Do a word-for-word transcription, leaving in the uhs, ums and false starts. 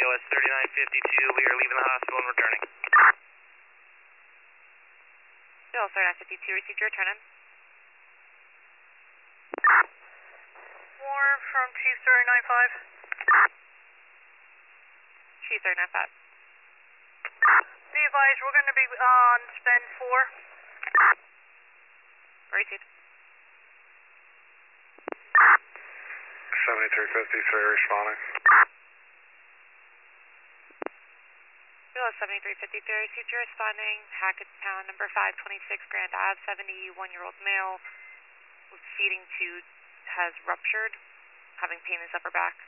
O S thirty-nine fifty-two, we are leaving the hospital and returning. B O S thirty-nine fifty-two, received your return in. Warren from Chief thirty-nine five. Chief thirty-nine five. Be advised, we're going to be on spend four. Received. seventy-three fifty-three responding. B O S seventy-three fifty-three, received your responding. Hackettstown, number five twenty-six Grand Ave, seventy-one-year-old male with feeding tube has ruptured, having pain in his upper back.